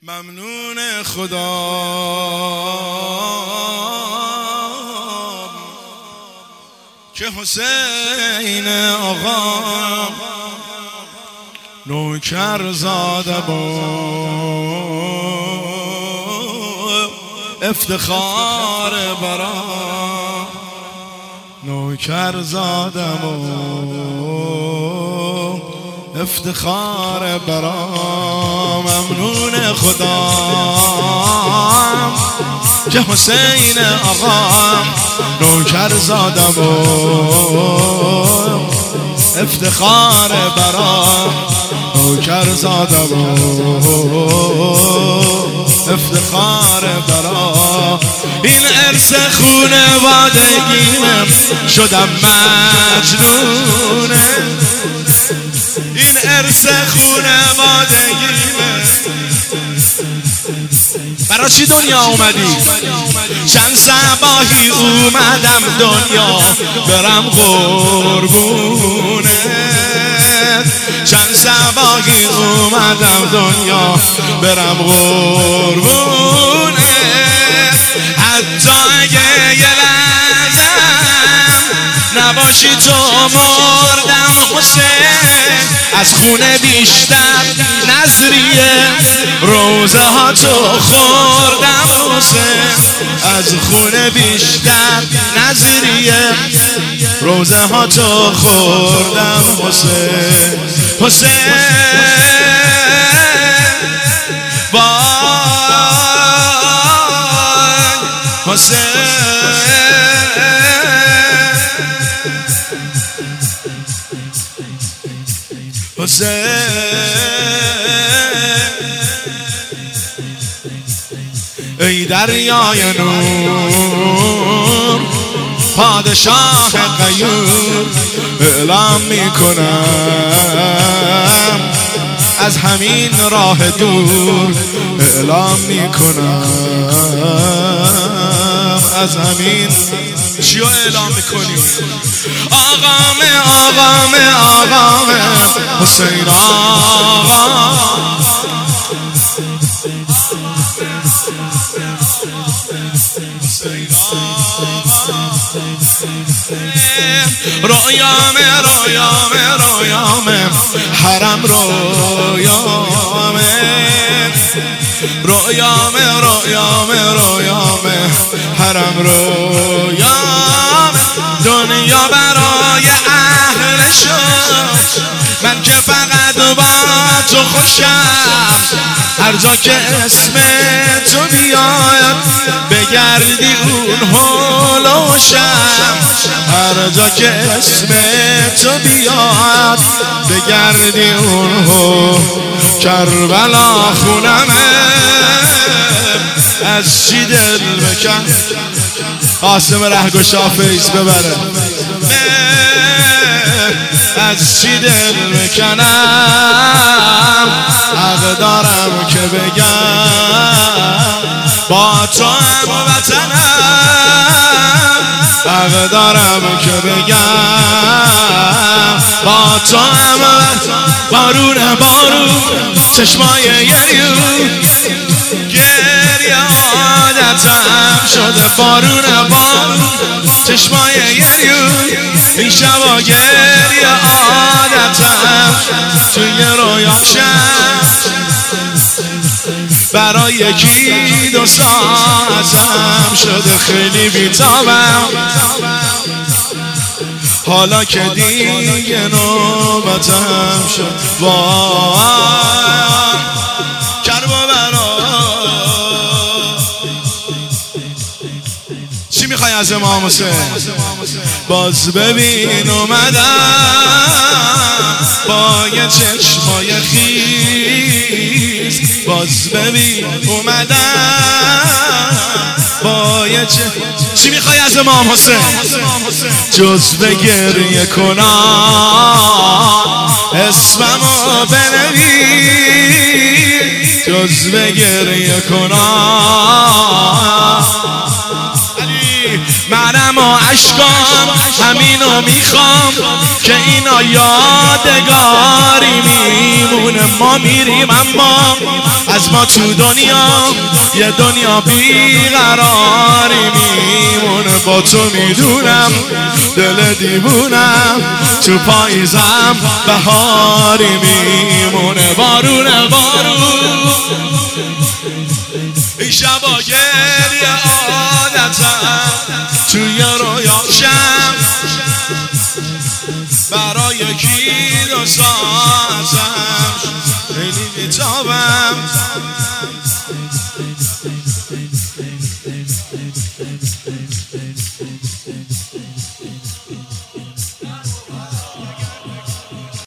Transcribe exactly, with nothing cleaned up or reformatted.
ممنون خدا که حسین آقا نوکر زاده با افتخار برا نوکر زاده با افتخار برا ممنون خدا که حسین آقا نوکر زاده و افتخار برا نوکر زاده و افتخار برا این ارث خونوادگیم شدم مجنونه این ارث خونوادگیمه برای چی دنیا اومدی؟ چند صباحی اومدم دنیا برم قربونه چند صباحی اومدم دنیا برم قربونه حتی اگه یه لحظم نباشی تو مردم حسین از خونه بیشتر نظریه روزه ها تو خوردم حسین از خونه بیشتر نظریه روزه ها تو خوردم حسین حسین وای حسین حسین ای دریای نور پادشاه غیور اعلام میکنم از همین راه دور اعلام میکنم از همین چیو اعلام میکنیم آقام آقام آقام حسین آقا رویام رویام رویام حرم رویام رویام رویام رویام حرم رویام دنیا برای اهل شد من که فقط با تو خوشم هر جا که اسم تو بیاد بگردی اون هلوشم هر جا که اسم تو بیاد بگردی اون هو کربلا خونمه از چی دل بکن قاسم رهگشا فیض ببره از چی دل بکنم حق دارم که بگم با تو هم وطنم حق دارم که بگم با تو هم بارون بارون چشمای گریون گریه عادتم شده بارون بارون چشمای گریون این شبا گریه عادتم توی رویاشم برای یکی دو ساعتم شده خیلی بیتابم حالا که دیگه نوبتم شد وای کرب و برا چی میخوای از امام حسین باز ببین اومدم با یه چشمای خیز باز ببین اومدم با یه چه چی میخوای از امام حسین جز به گریه کنم اسممو بنویس جز به گریه کنم علی منم و عشقام همینو میخوام که اینا یادگاری میمونه. ما میریم اما از ما تو دنیا یه دنیا بیقراری میمونه. با تو میدونم دل دیوونم تو پاییزم بهاری میمونه. بارونه بارون این شبا گریه عادتم توی رویاشم برای یکی دو ساعتم خیلی بیتابم